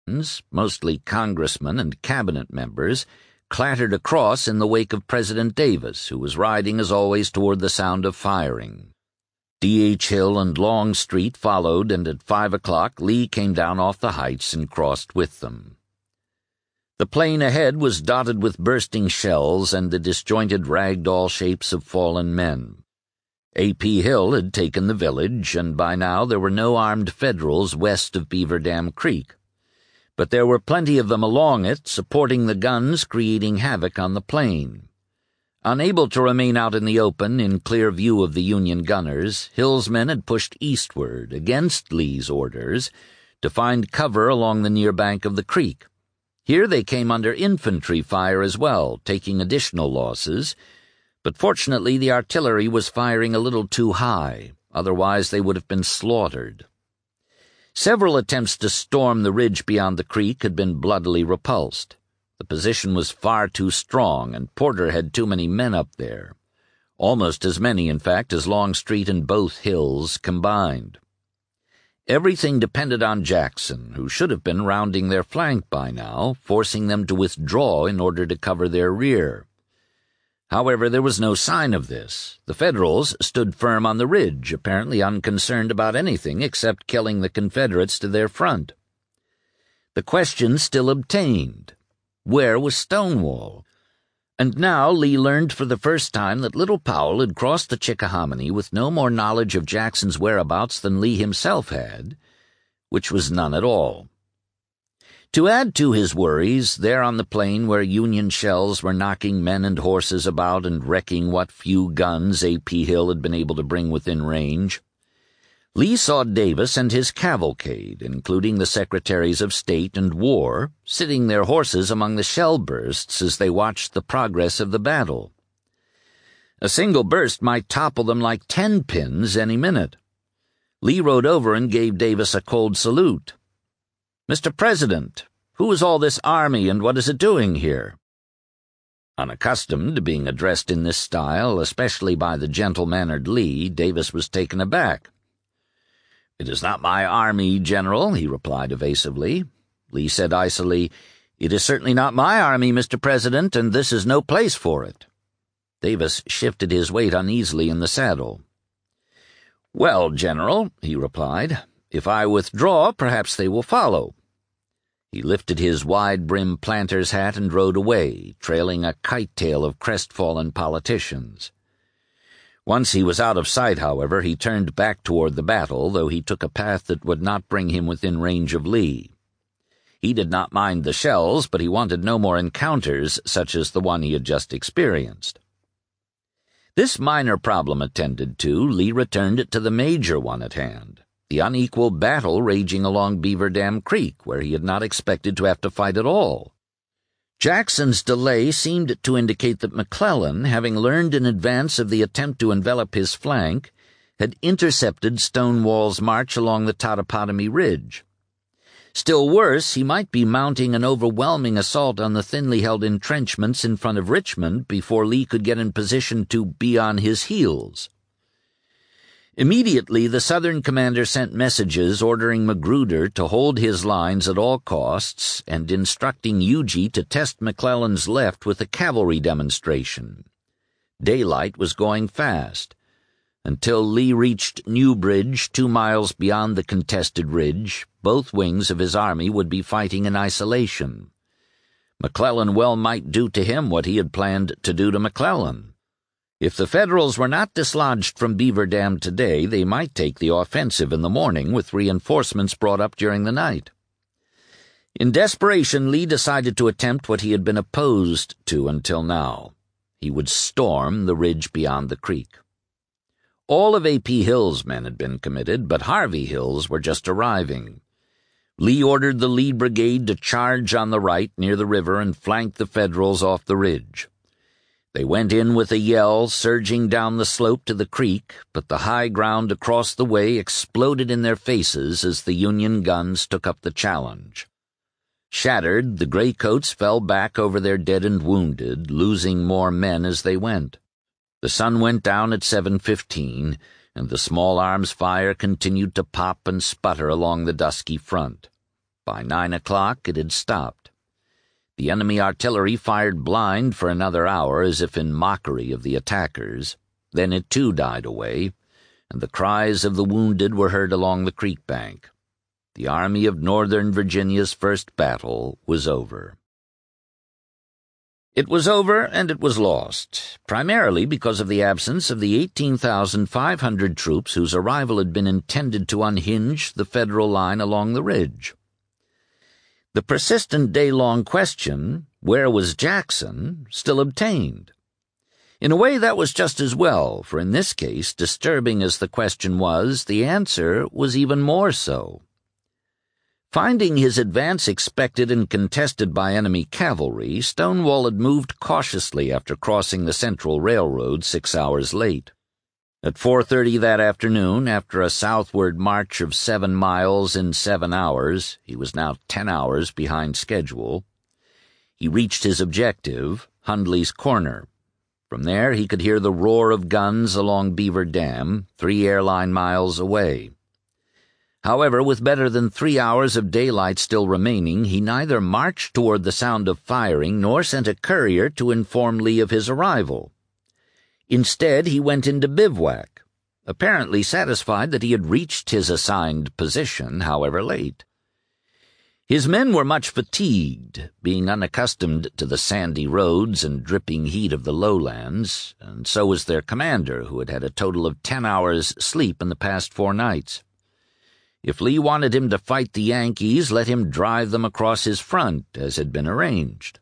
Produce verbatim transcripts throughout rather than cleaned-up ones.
mostly congressmen and cabinet members, clattered across in the wake of President Davis, who was riding as always toward the sound of firing. D H Hill and Longstreet followed, and at five o'clock Lee came down off the heights and crossed with them. The plain ahead was dotted with bursting shells and the disjointed ragdoll shapes of fallen men. A P Hill had taken the village, and by now there were no armed Federals west of Beaver Dam Creek. But there were plenty of them along it, supporting the guns, creating havoc on the plain. Unable to remain out in the open, in clear view of the Union gunners, Hill's men had pushed eastward, against Lee's orders, to find cover along the near bank of the creek. Here they came under infantry fire as well, taking additional losses, but fortunately the artillery was firing a little too high, otherwise they would have been slaughtered. Several attempts to storm the ridge beyond the creek had been bloodily repulsed. The position was far too strong, and Porter had too many men up there. Almost as many, in fact, as Longstreet and both Hills combined. Everything depended on Jackson, who should have been rounding their flank by now, forcing them to withdraw in order to cover their rear. However, there was no sign of this. The Federals stood firm on the ridge, apparently unconcerned about anything except killing the Confederates to their front. The question still obtained. Where was Stonewall? And now Lee learned for the first time that Little Powell had crossed the Chickahominy with no more knowledge of Jackson's whereabouts than Lee himself had, which was none at all. To add to his worries, there on the plain where Union shells were knocking men and horses about and wrecking what few guns A P Hill had been able to bring within range, Lee saw Davis and his cavalcade, including the Secretaries of State and War, sitting their horses among the shell bursts as they watched the progress of the battle. A single burst might topple them like ten pins any minute. Lee rode over and gave Davis a cold salute. "Mister President, who is all this army and what is it doing here?" Unaccustomed to being addressed in this style, especially by the gentle-mannered Lee, Davis was taken aback. "It is not my army, General," he replied evasively. Lee said icily, "It is certainly not my army, Mister President, and this is no place for it." Davis shifted his weight uneasily in the saddle. "Well, General," he replied, "if I withdraw, perhaps they will follow." He lifted his wide-brimmed planter's hat and rode away, trailing a kite-tail of crestfallen politicians. Once he was out of sight, however, he turned back toward the battle, though he took a path that would not bring him within range of Lee. He did not mind the shells, but he wanted no more encounters such as the one he had just experienced. This minor problem attended to, Lee returned it to the major one at hand, the unequal battle raging along Beaver Dam Creek, where he had not expected to have to fight at all. Jackson's delay seemed to indicate that McClellan, having learned in advance of the attempt to envelop his flank, had intercepted Stonewall's march along the Totopotomoy Ridge. Still worse, he might be mounting an overwhelming assault on the thinly held entrenchments in front of Richmond before Lee could get in position to be on his heels. Immediately, the Southern commander sent messages ordering Magruder to hold his lines at all costs and instructing Huger to test McClellan's left with a cavalry demonstration. Daylight was going fast. Until Lee reached New Bridge, two miles beyond the contested ridge, both wings of his army would be fighting in isolation. McClellan well might do to him what he had planned to do to McClellan. If the Federals were not dislodged from Beaver Dam today, they might take the offensive in the morning with reinforcements brought up during the night. In desperation, Lee decided to attempt what he had been opposed to until now. He would storm the ridge beyond the creek. All of A P Hill's men had been committed, but Harvey Hill's were just arriving. Lee ordered the lead brigade to charge on the right near the river and flank the Federals off the ridge. They went in with a yell, surging down the slope to the creek, but the high ground across the way exploded in their faces as the Union guns took up the challenge. Shattered, the graycoats fell back over their dead and wounded, losing more men as they went. The sun went down at seven fifteen, and the small arms fire continued to pop and sputter along the dusky front. By nine o'clock it had stopped. The enemy artillery fired blind for another hour as if in mockery of the attackers. Then it too died away, and the cries of the wounded were heard along the creek bank. The Army of Northern Virginia's first battle was over. It was over, and it was lost, primarily because of the absence of the eighteen thousand five hundred troops whose arrival had been intended to unhinge the Federal line along the ridge. The persistent day-long question, where was Jackson, still obtained. In a way that was just as well, for in this case, disturbing as the question was, the answer was even more so. Finding his advance expected and contested by enemy cavalry, Stonewall had moved cautiously after crossing the Central Railroad six hours late. At four thirty that afternoon, after a southward march of seven miles in seven hours, he was now ten hours behind schedule, he reached his objective, Hundley's Corner. From there he could hear the roar of guns along Beaver Dam, three airline miles away. However, with better than three hours of daylight still remaining, he neither marched toward the sound of firing nor sent a courier to inform Lee of his arrival. Instead, he went into bivouac, apparently satisfied that he had reached his assigned position, however late. His men were much fatigued, being unaccustomed to the sandy roads and dripping heat of the lowlands, and so was their commander, who had had a total of ten hours' sleep in the past four nights. If Lee wanted him to fight the Yankees, let him drive them across his front, as had been arranged.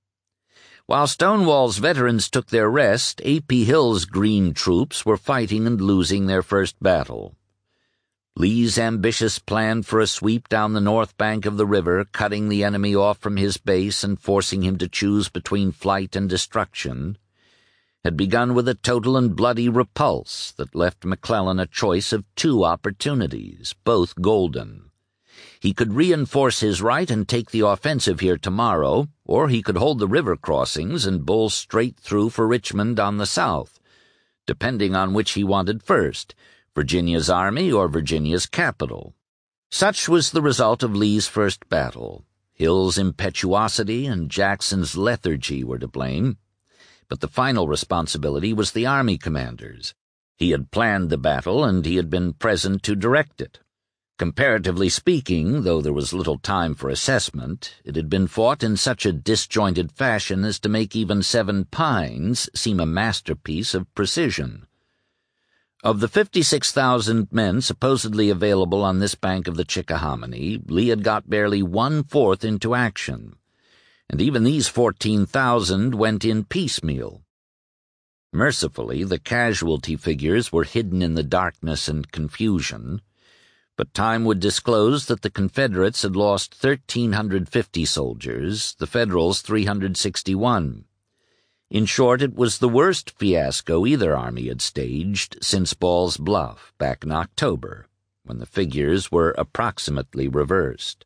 While Stonewall's veterans took their rest, A P Hill's green troops were fighting and losing their first battle. Lee's ambitious plan for a sweep down the north bank of the river, cutting the enemy off from his base and forcing him to choose between flight and destruction, had begun with a total and bloody repulse that left McClellan a choice of two opportunities, both golden. He could reinforce his right and take the offensive here tomorrow, or he could hold the river crossings and bowl straight through for Richmond on the south, depending on which he wanted first, Virginia's army or Virginia's capital. Such was the result of Lee's first battle. Hill's impetuosity and Jackson's lethargy were to blame. But the final responsibility was the army commander's. He had planned the battle, and he had been present to direct it. Comparatively speaking, though there was little time for assessment, it had been fought in such a disjointed fashion as to make even Seven Pines seem a masterpiece of precision. Of the fifty-six thousand men supposedly available on this bank of the Chickahominy, Lee had got barely one-fourth into action, and even these fourteen thousand went in piecemeal. Mercifully, the casualty figures were hidden in the darkness and confusion, but time would disclose that the Confederates had lost one thousand three hundred fifty soldiers, the Federals three hundred sixty-one. In short, it was the worst fiasco either army had staged since Ball's Bluff back in October, when the figures were approximately reversed.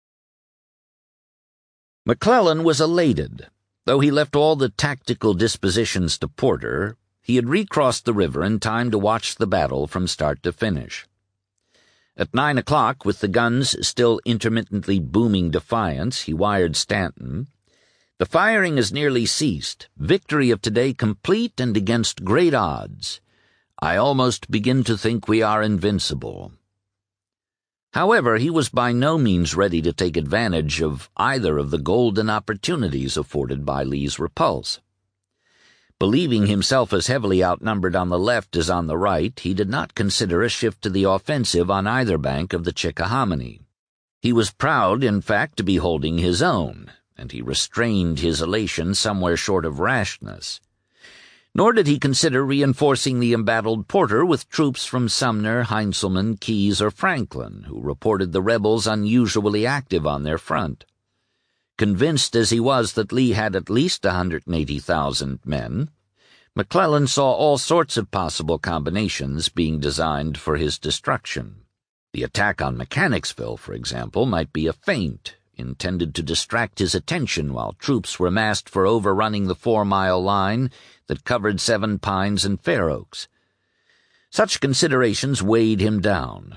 McClellan was elated. Though he left all the tactical dispositions to Porter, he had recrossed the river in time to watch the battle from start to finish. At nine o'clock, with the guns still intermittently booming defiance, he wired Stanton, "The firing has nearly ceased. Victory of today complete and against great odds. I almost begin to think we are invincible." However, he was by no means ready to take advantage of either of the golden opportunities afforded by Lee's repulse. Believing himself as heavily outnumbered on the left as on the right, he did not consider a shift to the offensive on either bank of the Chickahominy. He was proud, in fact, to be holding his own, and he restrained his elation somewhere short of rashness. Nor did he consider reinforcing the embattled Porter with troops from Sumner, Heintzelman, Keyes, or Franklin, who reported the rebels unusually active on their front. Convinced as he was that Lee had at least one hundred eighty thousand men, McClellan saw all sorts of possible combinations being designed for his destruction. The attack on Mechanicsville, for example, might be a feint, intended to distract his attention while troops were massed for overrunning the four-mile line that covered Seven Pines and Fair Oaks. Such considerations weighed him down.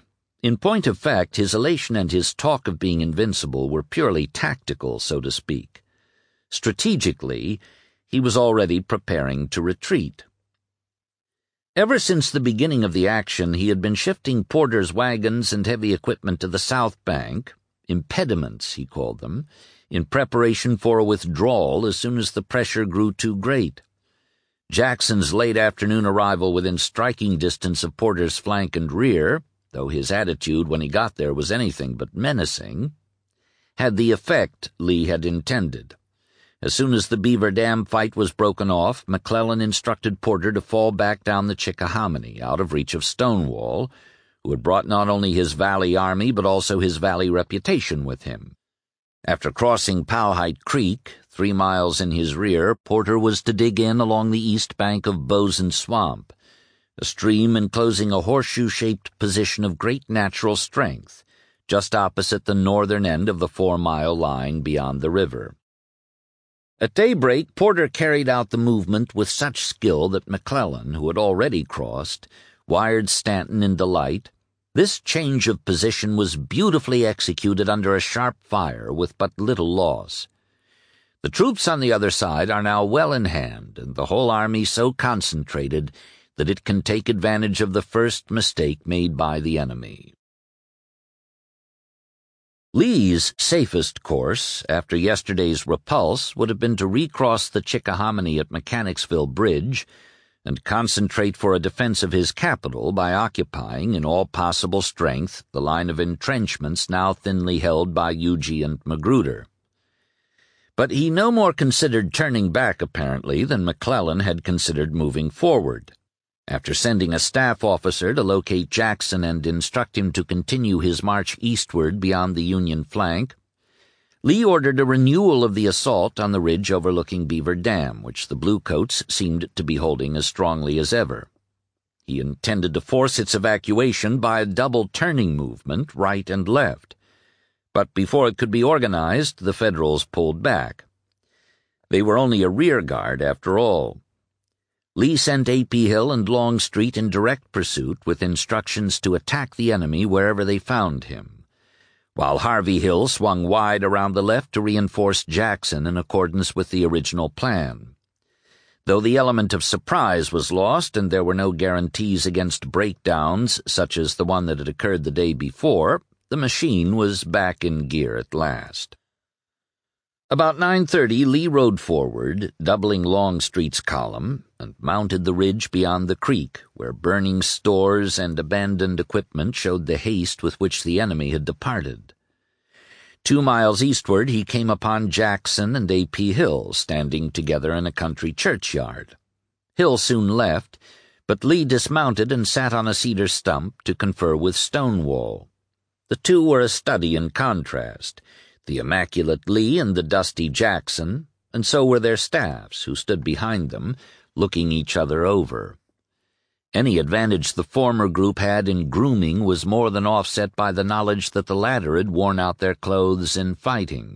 In point of fact, his elation and his talk of being invincible were purely tactical, so to speak. Strategically, he was already preparing to retreat. Ever since the beginning of the action, he had been shifting Porter's wagons and heavy equipment to the south bank, impediments, he called them, in preparation for a withdrawal as soon as the pressure grew too great. Jackson's late afternoon arrival within striking distance of Porter's flank and rear, though his attitude when he got there was anything but menacing, had the effect Lee had intended. As soon as the Beaver Dam fight was broken off, McClellan instructed Porter to fall back down the Chickahominy, out of reach of Stonewall, who had brought not only his Valley army but also his Valley reputation with him. After crossing Powhite Creek, three miles in his rear, Porter was to dig in along the east bank of Bozen Swamp, a stream enclosing a horseshoe-shaped position of great natural strength, just opposite the northern end of the four-mile line beyond the river. At daybreak, Porter carried out the movement with such skill that McClellan, who had already crossed, wired Stanton in delight. This change of position was beautifully executed under a sharp fire with but little loss. The troops on the other side are now well in hand, and the whole army so concentrated that it can take advantage of the first mistake made by the enemy. Lee's safest course, after yesterday's repulse, would have been to recross the Chickahominy at Mechanicsville Bridge and concentrate for a defense of his capital by occupying, in all possible strength, the line of entrenchments now thinly held by Huger and Magruder. But he no more considered turning back, apparently, than McClellan had considered moving forward. After sending a staff officer to locate Jackson and instruct him to continue his march eastward beyond the Union flank, Lee ordered a renewal of the assault on the ridge overlooking Beaver Dam, which the Bluecoats seemed to be holding as strongly as ever. He intended to force its evacuation by a double turning movement, right and left. But before it could be organized, the Federals pulled back. They were only a rear guard, after all. Lee sent A P Hill and Longstreet in direct pursuit with instructions to attack the enemy wherever they found him, while Harvey Hill swung wide around the left to reinforce Jackson in accordance with the original plan. Though the element of surprise was lost and there were no guarantees against breakdowns such as the one that had occurred the day before, the machine was back in gear at last. About nine thirty, Lee rode forward, doubling Longstreet's column, and mounted the ridge beyond the creek, where burning stores and abandoned equipment showed the haste with which the enemy had departed. Two miles eastward he came upon Jackson and A P Hill standing together in a country churchyard. Hill soon left, but Lee dismounted and sat on a cedar stump to confer with Stonewall. The two were a study in contrast, the immaculate Lee and the dusty Jackson, and so were their staffs, who stood behind them, looking each other over. Any advantage the former group had in grooming was more than offset by the knowledge that the latter had worn out their clothes in fighting.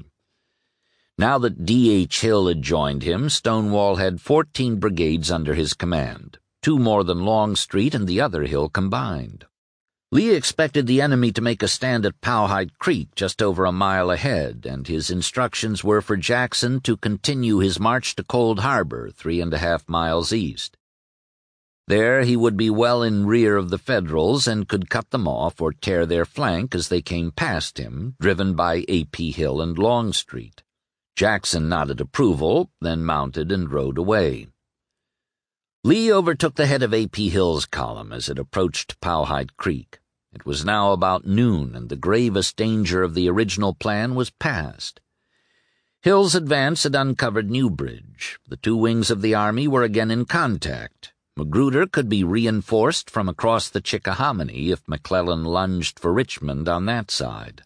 Now that D H Hill had joined him, Stonewall had fourteen brigades under his command, two more than Longstreet and the other Hill combined. Lee expected the enemy to make a stand at Powhite Creek just over a mile ahead, and his instructions were for Jackson to continue his march to Cold Harbor, three and a half miles east. There he would be well in rear of the Federals and could cut them off or tear their flank as they came past him, driven by A P Hill and Longstreet. Jackson nodded approval, then mounted and rode away. Lee overtook the head of A P Hill's column as it approached Powhite Creek. It was now about noon, and the gravest danger of the original plan was past. Hill's advance had uncovered New Bridge. The two wings of the army were again in contact. Magruder could be reinforced from across the Chickahominy if McClellan lunged for Richmond on that side.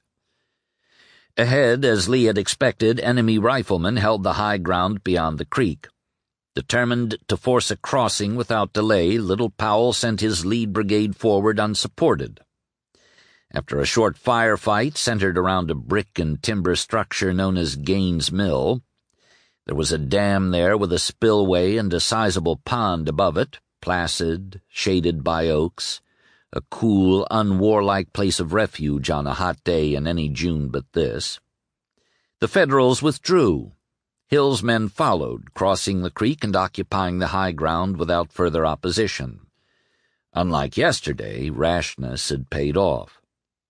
Ahead, as Lee had expected, enemy riflemen held the high ground beyond the creek. Determined to force a crossing without delay, Little Powell sent his lead brigade forward unsupported. After a short firefight centered around a brick and timber structure known as Gaines Mill, there was a dam there with a spillway and a sizable pond above it, placid, shaded by oaks, a cool, unwarlike place of refuge on a hot day in any June but this. The Federals withdrew. Hill's men followed, crossing the creek and occupying the high ground without further opposition. Unlike yesterday, rashness had paid off.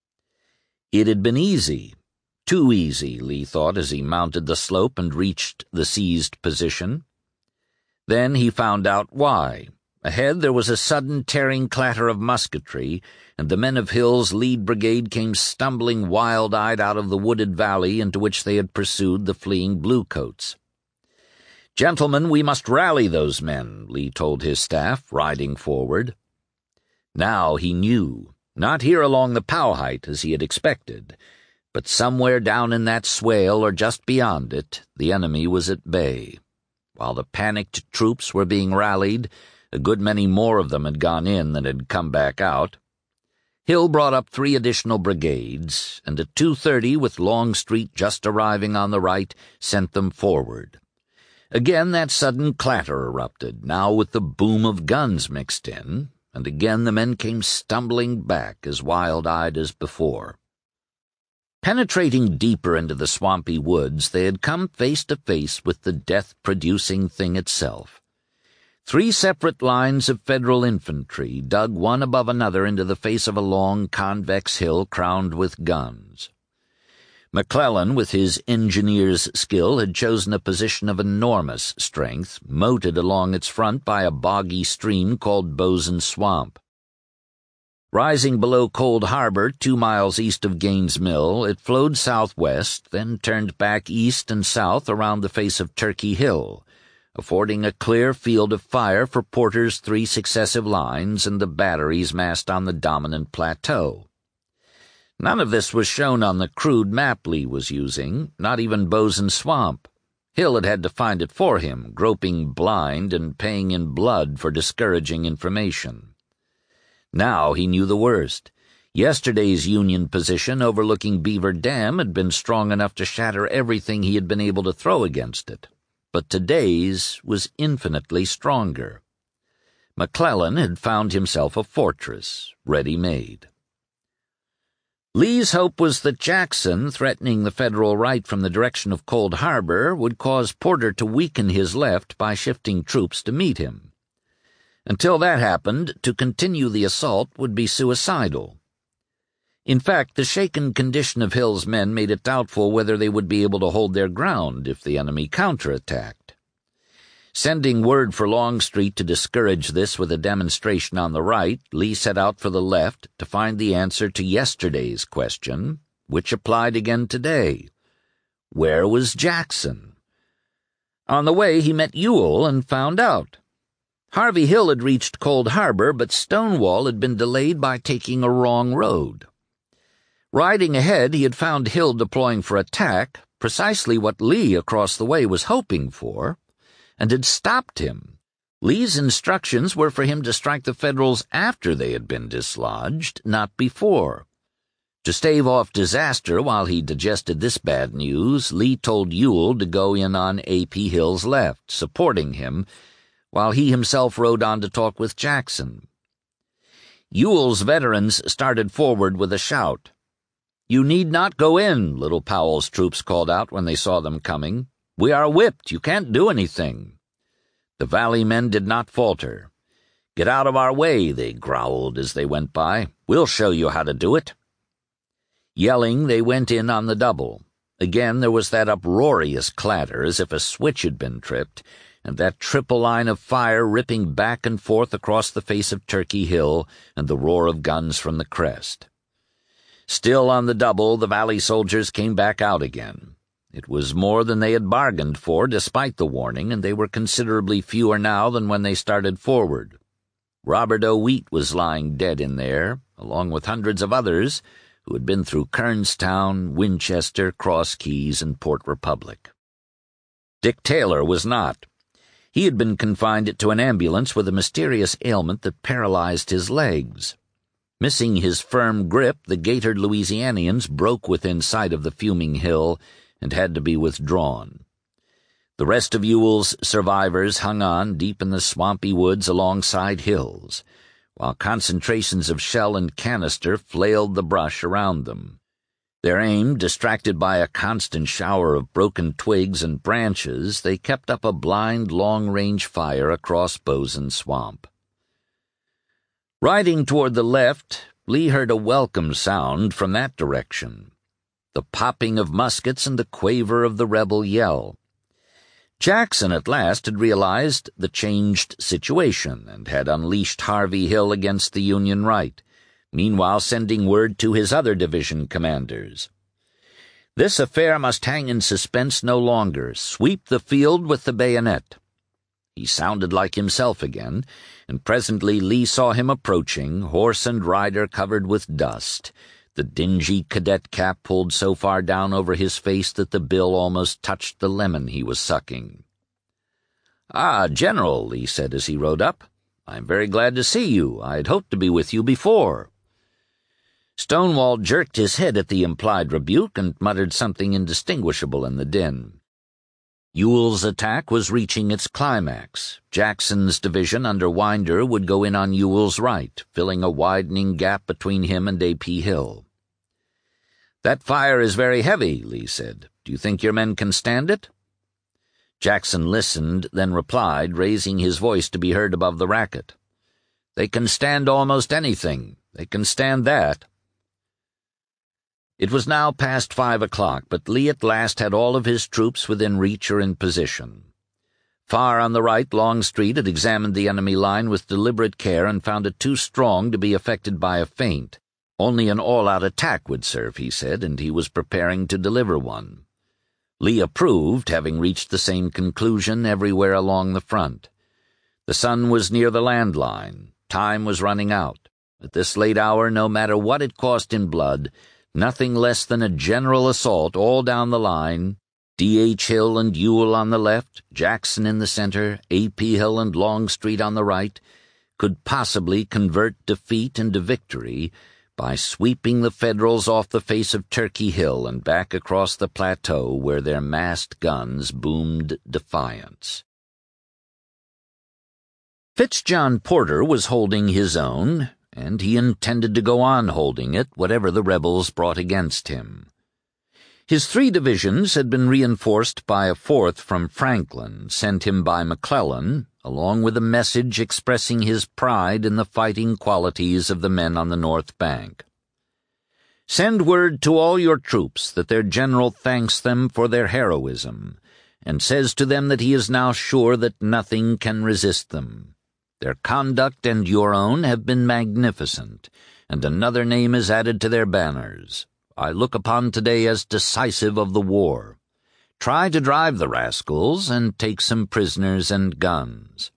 It had been easy, too easy, Lee thought as he mounted the slope and reached the seized position. Then he found out why. Ahead there was a sudden tearing clatter of musketry, and the men of Hill's lead brigade came stumbling wild-eyed out of the wooded valley into which they had pursued the fleeing bluecoats. "Gentlemen, we must rally those men," Lee told his staff, riding forward. Now he knew, not here along the Powhite as he had expected, but somewhere down in that swale or just beyond it, the enemy was at bay. While the panicked troops were being rallied, a good many more of them had gone in than had come back out. Hill brought up three additional brigades, and at two thirty, with Longstreet just arriving on the right, sent them forward. Again that sudden clatter erupted, now with the boom of guns mixed in, and again the men came stumbling back as wild-eyed as before. Penetrating deeper into the swampy woods, they had come face to face with the death-producing thing itself. Three separate lines of Federal infantry dug one above another into the face of a long, convex hill crowned with guns. McClellan, with his engineer's skill, had chosen a position of enormous strength, moated along its front by a boggy stream called Boson Swamp. Rising below Cold Harbor, two miles east of Gaines Mill, it flowed southwest, then turned back east and south around the face of Turkey Hill, affording a clear field of fire for Porter's three successive lines and the batteries massed on the dominant plateau. None of this was shown on the crude map Lee was using, not even Boson Swamp. Hill had had to find it for him, groping blind and paying in blood for discouraging information. Now he knew the worst. Yesterday's Union position overlooking Beaver Dam had been strong enough to shatter everything he had been able to throw against it. But today's was infinitely stronger. McClellan had found himself a fortress, ready-made. Lee's hope was that Jackson, threatening the Federal right from the direction of Cold Harbor, would cause Porter to weaken his left by shifting troops to meet him. Until that happened, to continue the assault would be suicidal. In fact, the shaken condition of Hill's men made it doubtful whether they would be able to hold their ground if the enemy counterattacked. Sending word for Longstreet to discourage this with a demonstration on the right, Lee set out for the left to find the answer to yesterday's question, which applied again today. Where was Jackson? On the way he met Ewell and found out. Harvey Hill had reached Cold Harbor, but Stonewall had been delayed by taking a wrong road. Riding ahead, he had found Hill deploying for attack, precisely what Lee across the way was hoping for, and had stopped him. Lee's instructions were for him to strike the Federals after they had been dislodged, not before. To stave off disaster while he digested this bad news, Lee told Ewell to go in on A P Hill's left, supporting him, while he himself rode on to talk with Jackson. Ewell's veterans started forward with a shout. "You need not go in," Little Powell's troops called out when they saw them coming. "We are whipped. You can't do anything." The Valley men did not falter. "Get out of our way," they growled as they went by. "We'll show you how to do it." Yelling, they went in on the double. Again there was that uproarious clatter as if a switch had been tripped, and that triple line of fire ripping back and forth across the face of Turkey Hill and the roar of guns from the crest. Still on the double, the Valley soldiers came back out again. It was more than they had bargained for, despite the warning, and they were considerably fewer now than when they started forward. Robert O. Wheat was lying dead in there, along with hundreds of others who had been through Kernstown, Winchester, Cross Keys, and Port Republic. Dick Taylor was not. He had been confined to an ambulance with a mysterious ailment that paralyzed his legs. Missing his firm grip, the gaitered Louisianians broke within sight of the fuming hill and had to be withdrawn. The rest of Ewell's survivors hung on deep in the swampy woods alongside hills, while concentrations of shell and canister flailed the brush around them. Their aim distracted by a constant shower of broken twigs and branches, they kept up a blind long-range fire across Boson Swamp. Riding toward the left, Lee heard a welcome sound from that direction, the popping of muskets and the quaver of the rebel yell. Jackson at last had realized the changed situation and had unleashed Harvey Hill against the Union right, meanwhile sending word to his other division commanders. This affair must hang in suspense no longer. Sweep the field with the bayonet. He sounded like himself again, and presently Lee saw him approaching, horse and rider covered with dust, the dingy cadet cap pulled so far down over his face that the bill almost touched the lemon he was sucking. "Ah, General," Lee said as he rode up, "I'm very glad to see you. I'd hoped to be with you before." Stonewall jerked his head at the implied rebuke and muttered something indistinguishable in the din. Ewell's attack was reaching its climax. Jackson's division under Winder would go in on Ewell's right, filling a widening gap between him and A P Hill. "That fire is very heavy," Lee said. "Do you think your men can stand it?" Jackson listened, then replied, raising his voice to be heard above the racket. "They can stand almost anything. They can stand that." It was now past five o'clock, but Lee at last had all of his troops within reach or in position. Far on the right, Longstreet had examined the enemy line with deliberate care and found it too strong to be affected by a feint. Only an all-out attack would serve, he said, and he was preparing to deliver one. Lee approved, having reached the same conclusion everywhere along the front. The sun was near the land line. Time was running out. At this late hour, no matter what it cost in blood, nothing less than a general assault all down the line, D H Hill and Ewell on the left, Jackson in the center, A P Hill and Longstreet on the right, could possibly convert defeat into victory by sweeping the Federals off the face of Turkey Hill and back across the plateau where their massed guns boomed defiance. Fitzjohn Porter was holding his own, and he intended to go on holding it, whatever the rebels brought against him. His three divisions had been reinforced by a fourth from Franklin, sent him by McClellan, along with a message expressing his pride in the fighting qualities of the men on the north bank. "Send word to all your troops that their general thanks them for their heroism, and says to them that he is now sure that nothing can resist them. Their conduct and your own have been magnificent, and another name is added to their banners. I look upon today as decisive of the war. Try to drive the rascals and take some prisoners and guns."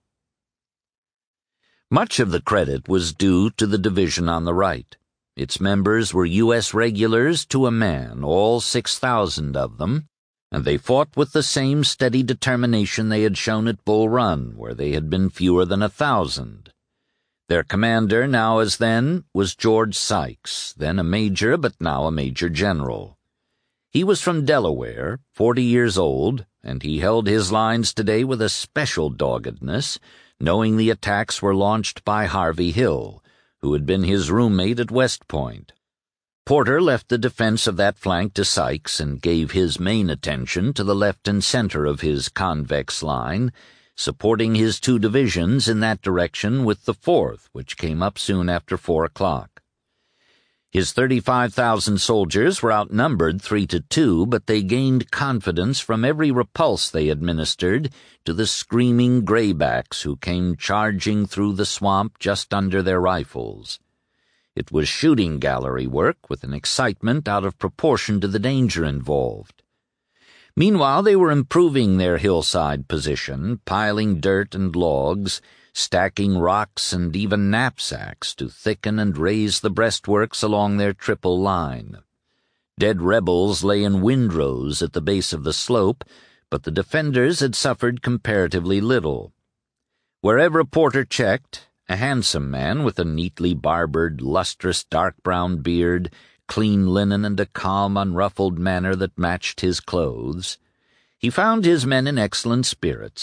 Much of the credit was due to the division on the right. Its members were U S regulars to a man, all six thousand of them, and they fought with the same steady determination they had shown at Bull Run, where they had been fewer than a thousand. Their commander, now as then, was George Sykes, then a major but now a major general. He was from Delaware, forty years old, and he held his lines today with a special doggedness, knowing the attacks were launched by Harvey Hill, who had been his roommate at West Point. Porter left the defense of that flank to Sykes and gave his main attention to the left and center of his convex line, supporting his two divisions in that direction with the fourth, which came up soon after four o'clock. His thirty-five thousand soldiers were outnumbered three to two, but they gained confidence from every repulse they administered to the screaming graybacks who came charging through the swamp just under their rifles. It was shooting gallery work with an excitement out of proportion to the danger involved. Meanwhile, they were improving their hillside position, piling dirt and logs, stacking rocks and even knapsacks to thicken and raise the breastworks along their triple line. Dead rebels lay in windrows at the base of the slope, but the defenders had suffered comparatively little. Wherever Porter checked, a handsome man with a neatly barbered, lustrous dark-brown beard, clean linen, and a calm, unruffled manner that matched his clothes, he found his men in excellent spirits,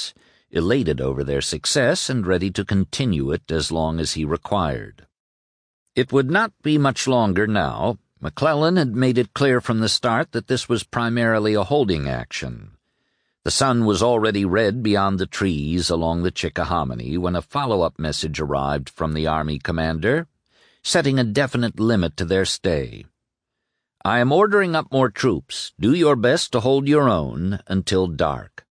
elated over their success and ready to continue it as long as he required. It would not be much longer now. McClellan had made it clear from the start that this was primarily a holding action. The sun was already red beyond the trees along the Chickahominy when a follow-up message arrived from the Army commander, setting a definite limit to their stay. "I am ordering up more troops. Do your best to hold your own until dark."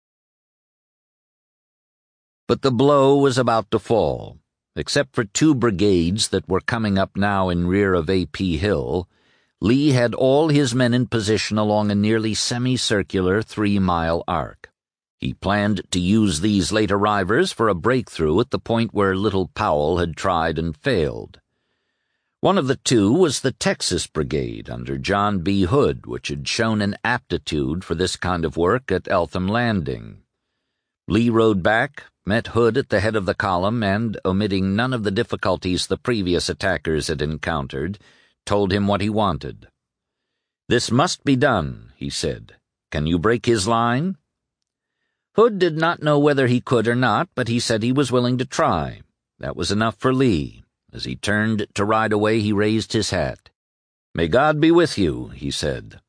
But the blow was about to fall. Except for two brigades that were coming up now in rear of A P Hill, Lee had all his men in position along a nearly semicircular three-mile arc. He planned to use these late arrivers for a breakthrough at the point where Little Powell had tried and failed. One of the two was the Texas Brigade under John B. Hood, which had shown an aptitude for this kind of work at Eltham Landing. Lee rode back, met Hood at the head of the column, and, omitting none of the difficulties the previous attackers had encountered, told him what he wanted. "This must be done," he said. "Can you break his line?" Hood did not know whether he could or not, but he said he was willing to try. That was enough for Lee. As he turned to ride away, he raised his hat. "May God be with you," he said.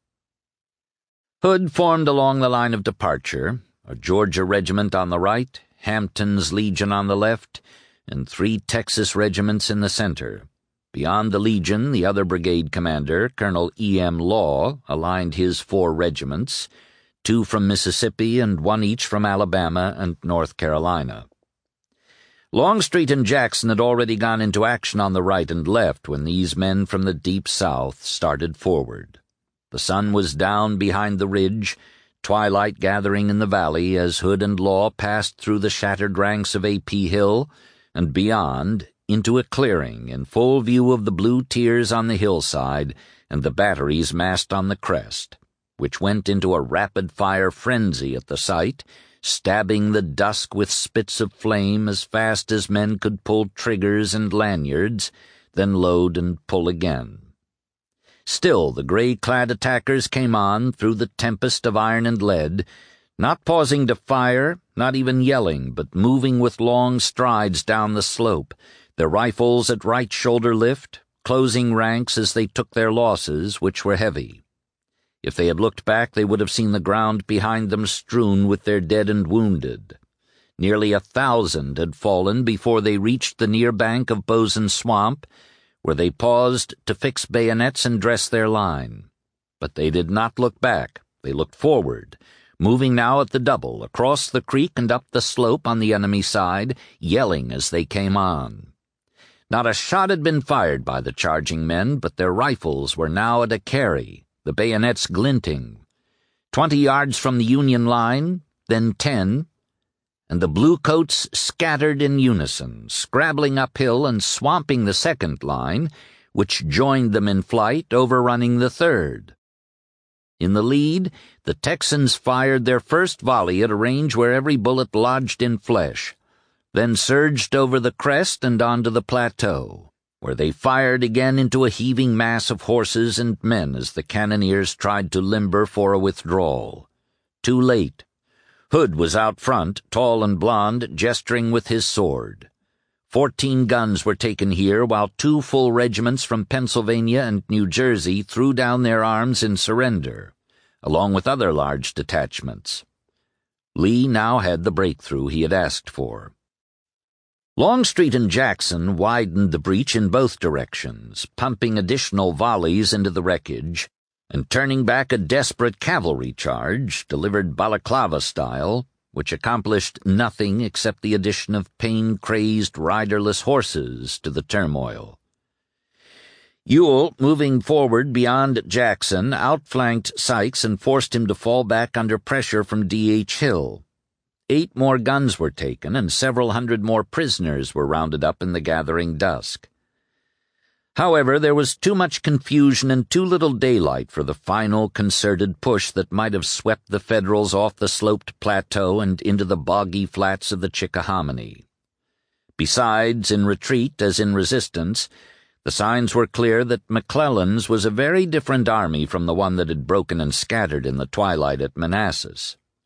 Hood formed along the line of departure, a Georgia regiment on the right, Hampton's Legion on the left, and three Texas regiments in the center. Beyond the Legion, the other brigade commander, Colonel E M Law, aligned his four regiments, two from Mississippi and one each from Alabama and North Carolina. Longstreet and Jackson had already gone into action on the right and left when these men from the deep south started forward. The sun was down behind the ridge, twilight gathering in the valley as Hood and Law passed through the shattered ranks of A P Hill and beyond into a clearing in full view of the blue tiers on the hillside and the batteries massed on the crest, which went into a rapid-fire frenzy at the sight, stabbing the dusk with spits of flame as fast as men could pull triggers and lanyards, then load and pull again. Still the gray-clad attackers came on through the tempest of iron and lead, not pausing to fire, not even yelling, but moving with long strides down the slope, their rifles at right shoulder lift, closing ranks as they took their losses, which were heavy. If they had looked back, they would have seen the ground behind them strewn with their dead and wounded. Nearly a thousand had fallen before they reached the near bank of Boson Swamp, where they paused to fix bayonets and dress their line. But they did not look back. They looked forward, moving now at the double, across the creek and up the slope on the enemy side, yelling as they came on. Not a shot had been fired by the charging men, but their rifles were now at a carry, the bayonets glinting. Twenty yards from the Union line, then ten, and the bluecoats scattered in unison, scrabbling uphill and swamping the second line, which joined them in flight, overrunning the third. In the lead, the Texans fired their first volley at a range where every bullet lodged in flesh, then surged over the crest and onto the plateau, where they fired again into a heaving mass of horses and men as the cannoneers tried to limber for a withdrawal. Too late. Hood was out front, tall and blond, gesturing with his sword. Fourteen guns were taken here, while two full regiments from Pennsylvania and New Jersey threw down their arms in surrender, along with other large detachments. Lee now had the breakthrough he had asked for. Longstreet and Jackson widened the breach in both directions, pumping additional volleys into the wreckage, and turning back a desperate cavalry charge, delivered balaclava style, which accomplished nothing except the addition of pain-crazed, riderless horses to the turmoil. Ewell, moving forward beyond Jackson, outflanked Sykes and forced him to fall back under pressure from D H Hill. Eight more guns were taken, and several hundred more prisoners were rounded up in the gathering dusk. However, there was too much confusion and too little daylight for the final concerted push that might have swept the Federals off the sloped plateau and into the boggy flats of the Chickahominy. Besides, in retreat as in resistance, the signs were clear that McClellan's was a very different army from the one that had broken and scattered in the twilight at Manassas.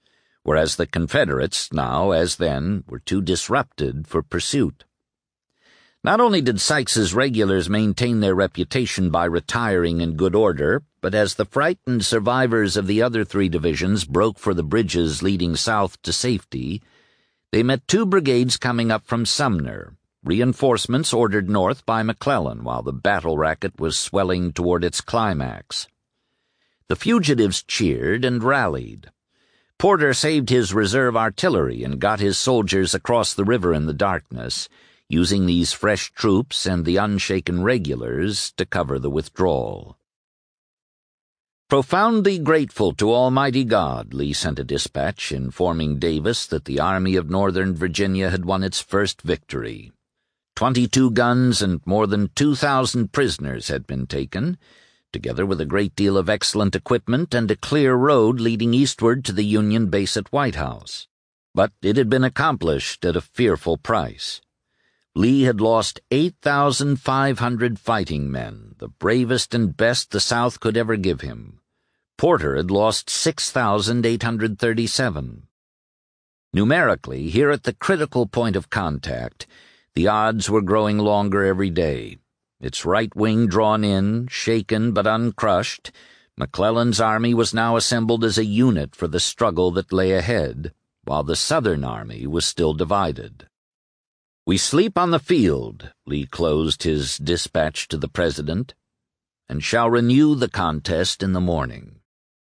whereas the Confederates, now as then, were too disrupted for pursuit. Not only did Sykes's regulars maintain their reputation by retiring in good order, but as the frightened survivors of the other three divisions broke for the bridges leading south to safety, they met two brigades coming up from Sumner, reinforcements ordered north by McClellan while the battle racket was swelling toward its climax. The fugitives cheered and rallied. Porter saved his reserve artillery and got his soldiers across the river in the darkness, using these fresh troops and the unshaken regulars to cover the withdrawal. Profoundly grateful to Almighty God, Lee sent a dispatch informing Davis that the Army of Northern Virginia had won its first victory. Twenty-two guns and more than two thousand prisoners had been taken, together with a great deal of excellent equipment and a clear road leading eastward to the Union base at White House. But it had been accomplished at a fearful price. Lee had lost eight thousand five hundred fighting men, the bravest and best the South could ever give him. Porter had lost six thousand eight hundred thirty-seven. Numerically, here at the critical point of contact, the odds were growing longer every day. Its right wing drawn in, shaken but uncrushed, McClellan's army was now assembled as a unit for the struggle that lay ahead, while the Southern army was still divided. "We sleep on the field," Lee closed his dispatch to the President, "and shall renew the contest in the morning."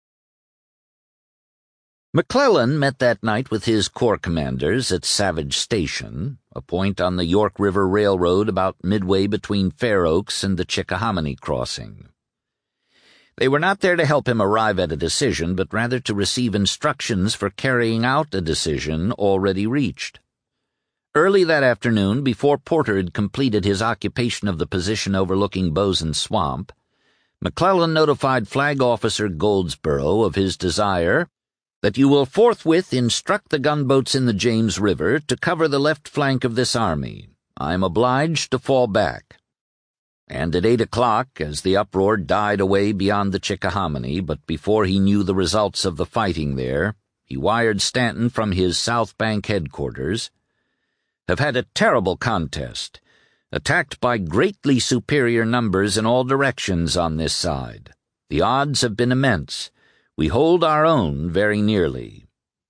McClellan met that night with his corps commanders at Savage Station, a point on the York River Railroad about midway between Fair Oaks and the Chickahominy crossing. They were not there to help him arrive at a decision, but rather to receive instructions for carrying out a decision already reached. Early that afternoon, before Porter had completed his occupation of the position overlooking Bozen Swamp, McClellan notified Flag Officer Goldsborough of his desire that you will forthwith instruct the gunboats in the James River to cover the left flank of this army. I am obliged to fall back. And at eight o'clock, as the uproar died away beyond the Chickahominy, but before he knew the results of the fighting there, he wired Stanton from his South Bank headquarters, "Have had a terrible contest, attacked by greatly superior numbers in all directions on this side. The odds have been immense. We hold our own very nearly."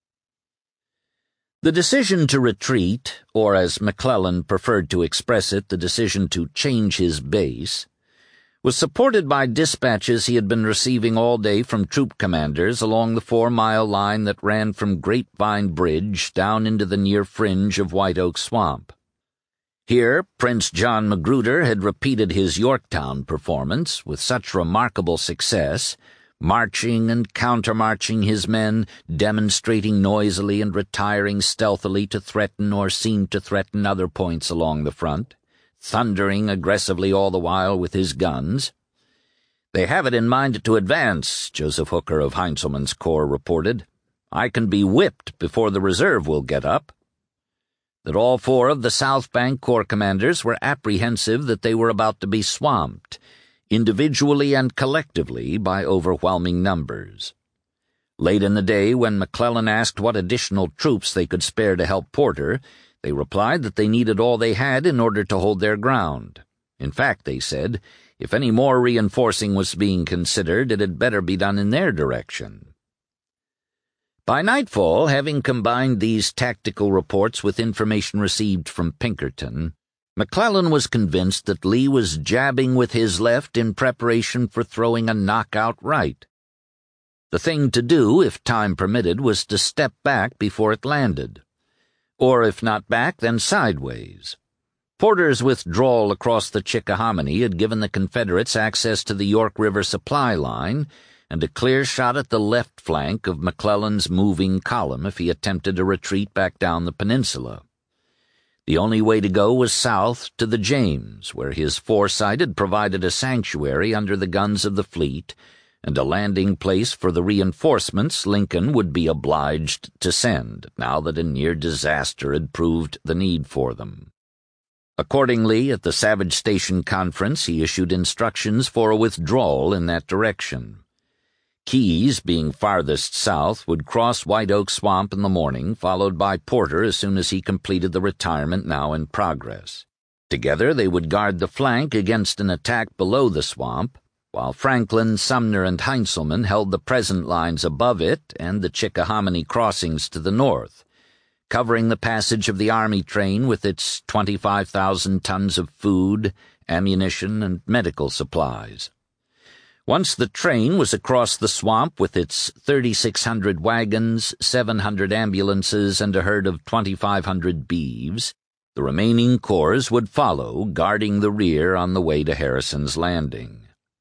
The decision to retreat, or as McClellan preferred to express it, the decision to change his base, was supported by dispatches he had been receiving all day from troop commanders along the four-mile line that ran from Grapevine Bridge down into the near fringe of White Oak Swamp. Here, Prince John Magruder had repeated his Yorktown performance with such remarkable success, marching and countermarching his men, demonstrating noisily and retiring stealthily to threaten or seem to threaten other points along the front, thundering aggressively all the while with his guns. "They have it in mind to advance," Joseph Hooker of Heintzelman's corps reported. "I can be whipped before the reserve will get up." That all four of the South Bank corps commanders were apprehensive that they were about to be swamped, individually and collectively, by overwhelming numbers. Late in the day, when McClellan asked what additional troops they could spare to help Porter, they replied that they needed all they had in order to hold their ground. In fact, they said, if any more reinforcing was being considered, it had better be done in their direction. By nightfall, having combined these tactical reports with information received from Pinkerton, McClellan was convinced that Lee was jabbing with his left in preparation for throwing a knockout right. The thing to do, if time permitted, was to step back before it landed. Or if not back, then sideways. Porter's withdrawal across the Chickahominy had given the Confederates access to the York River supply line and a clear shot at the left flank of McClellan's moving column if he attempted a retreat back down the peninsula. The only way to go was south to the James, where his foresight had provided a sanctuary under the guns of the fleet and a landing place for the reinforcements Lincoln would be obliged to send, now that a near disaster had proved the need for them. Accordingly, at the Savage Station Conference, he issued instructions for a withdrawal in that direction. Keyes, being farthest south, would cross White Oak Swamp in the morning, followed by Porter as soon as he completed the retirement now in progress. Together they would guard the flank against an attack below the swamp, while Franklin, Sumner, and Heintzelman held the present lines above it and the Chickahominy crossings to the north, covering the passage of the army train with its twenty-five thousand tons of food, ammunition, and medical supplies. Once the train was across the swamp with its thirty-six hundred wagons, seven hundred ambulances, and a herd of twenty-five hundred beeves, the remaining corps would follow, guarding the rear on the way to Harrison's Landing.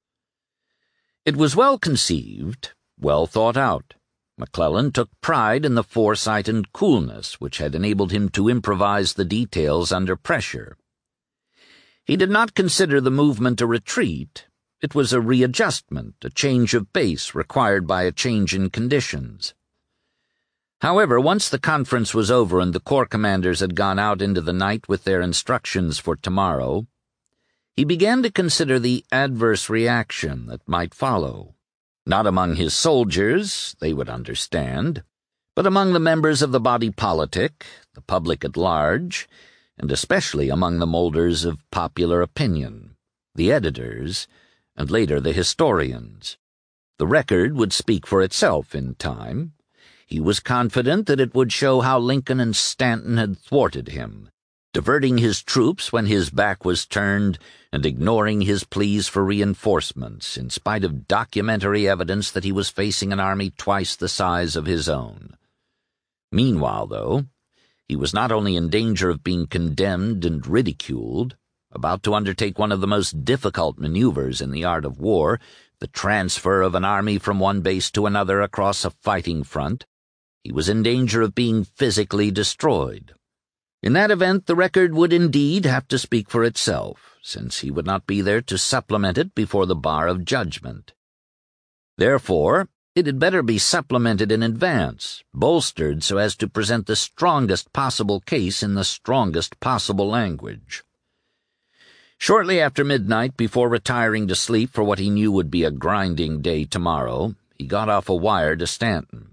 It was well conceived, well thought out. McClellan took pride in the foresight and coolness which had enabled him to improvise the details under pressure. He did not consider the movement a retreat. It was a readjustment, a change of base required by a change in conditions. However, once the conference was over and the corps commanders had gone out into the night with their instructions for tomorrow, he began to consider the adverse reaction that might follow. Not among his soldiers, they would understand, but among the members of the body politic, the public at large, and especially among the molders of popular opinion, the editors, and later the historians. The record would speak for itself in time. He was confident that it would show how Lincoln and Stanton had thwarted him, diverting his troops when his back was turned and ignoring his pleas for reinforcements in spite of documentary evidence that he was facing an army twice the size of his own. Meanwhile, though, he was not only in danger of being condemned and ridiculed, about to undertake one of the most difficult maneuvers in the art of war, the transfer of an army from one base to another across a fighting front, he was in danger of being physically destroyed. In that event, the record would indeed have to speak for itself, since he would not be there to supplement it before the bar of judgment. Therefore, it had better be supplemented in advance, bolstered so as to present the strongest possible case in the strongest possible language. Shortly after midnight, before retiring to sleep for what he knew would be a grinding day tomorrow, he got off a wire to Stanton.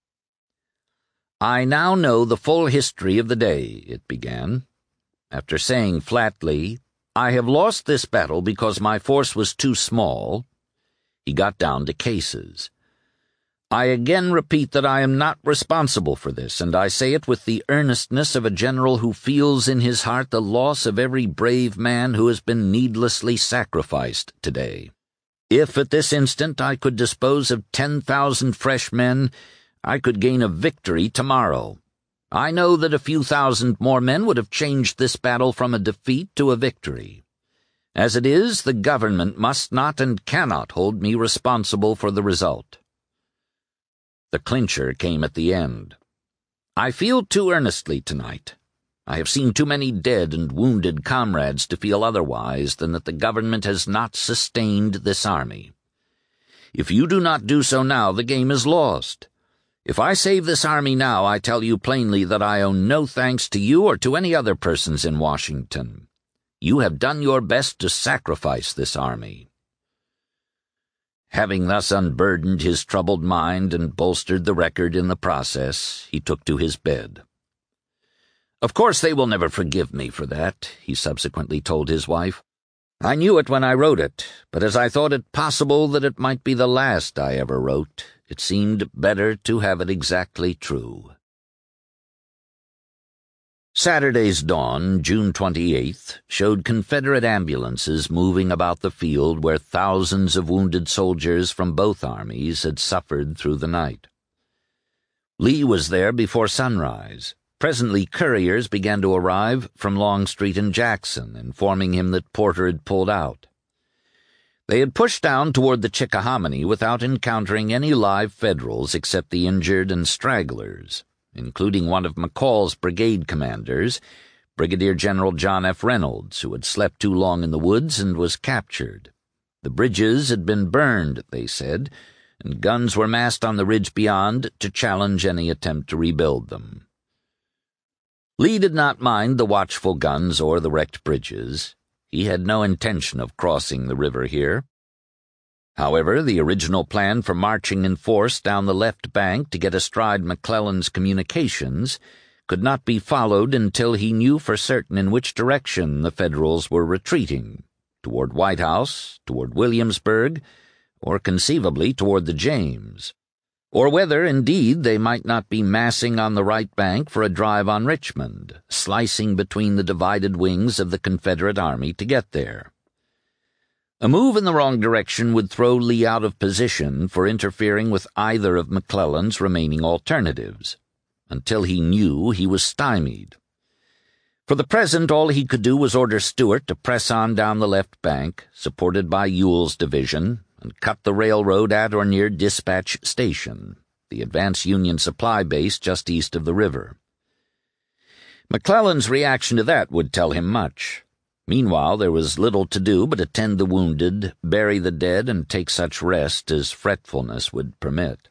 "I now know the full history of the day," it began. After saying flatly, "I have lost this battle because my force was too small," he got down to cases. "I again repeat that I am not responsible for this, and I say it with the earnestness of a general who feels in his heart the loss of every brave man who has been needlessly sacrificed today. If at this instant I could dispose of ten thousand fresh men, I could gain a victory tomorrow. I know that a few thousand more men would have changed this battle from a defeat to a victory. As it is, the government must not and cannot hold me responsible for the result." The clincher came at the end. "I feel too earnestly tonight. I have seen too many dead and wounded comrades to feel otherwise than that the government has not sustained this army. If you do not do so now, the game is lost. If I save this army now, I tell you plainly that I owe no thanks to you or to any other persons in Washington. You have done your best to sacrifice this army." Having thus unburdened his troubled mind and bolstered the record in the process, he took to his bed. "Of course they will never forgive me for that," he subsequently told his wife. "I knew it when I wrote it, but as I thought it possible that it might be the last I ever wrote, it seemed better to have it exactly true." Saturday's dawn, June twenty-eighth, showed Confederate ambulances moving about the field where thousands of wounded soldiers from both armies had suffered through the night. Lee was there before sunrise. Presently couriers began to arrive from Longstreet and Jackson, informing him that Porter had pulled out. They had pushed down toward the Chickahominy without encountering any live Federals except the injured and stragglers, including one of McCall's brigade commanders, Brigadier General John F. Reynolds, who had slept too long in the woods and was captured. The bridges had been burned, they said, and guns were massed on the ridge beyond to challenge any attempt to rebuild them. Lee did not mind the watchful guns or the wrecked bridges. He had no intention of crossing the river here. However, the original plan for marching in force down the left bank to get astride McClellan's communications could not be followed until he knew for certain in which direction the Federals were retreating, toward White House, toward Williamsburg, or conceivably toward the James, or whether, indeed, they might not be massing on the right bank for a drive on Richmond, slicing between the divided wings of the Confederate Army to get there. A move in the wrong direction would throw Lee out of position for interfering with either of McClellan's remaining alternatives. Until he knew, he was stymied. For the present, all he could do was order Stuart to press on down the left bank, supported by Ewell's division, and cut the railroad at or near Dispatch Station, the advanced Union supply base just east of the river. McClellan's reaction to that would tell him much. Meanwhile, there was little to do but attend the wounded, bury the dead, and take such rest as fretfulness would permit.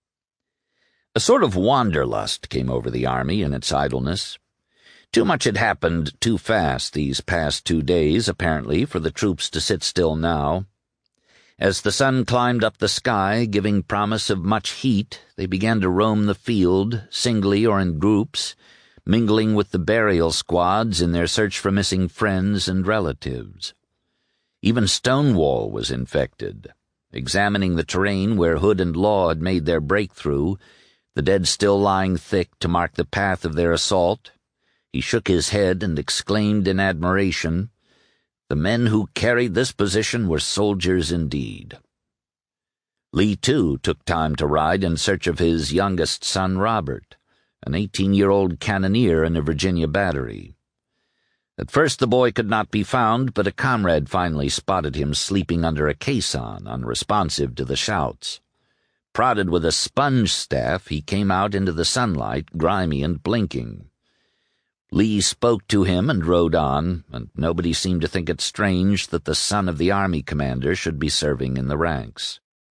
A sort of wanderlust came over the army in its idleness. Too much had happened too fast these past two days, apparently, for the troops to sit still now. As the sun climbed up the sky, giving promise of much heat, they began to roam the field, singly or in groups, mingling with the burial squads in their search for missing friends and relatives. Even Stonewall was infected. Examining the terrain where Hood and Law had made their breakthrough, the dead still lying thick to mark the path of their assault, he shook his head and exclaimed in admiration, "The men who carried this position were soldiers indeed." Lee, too, took time to ride in search of his youngest son Robert, an eighteen-year-old cannoneer in a Virginia battery. At first the boy could not be found, but a comrade finally spotted him sleeping under a caisson, unresponsive to the shouts. Prodded with a sponge staff, he came out into the sunlight, grimy and blinking. Lee spoke to him and rode on, and nobody seemed to think it strange that the son of the army commander should be serving in the ranks.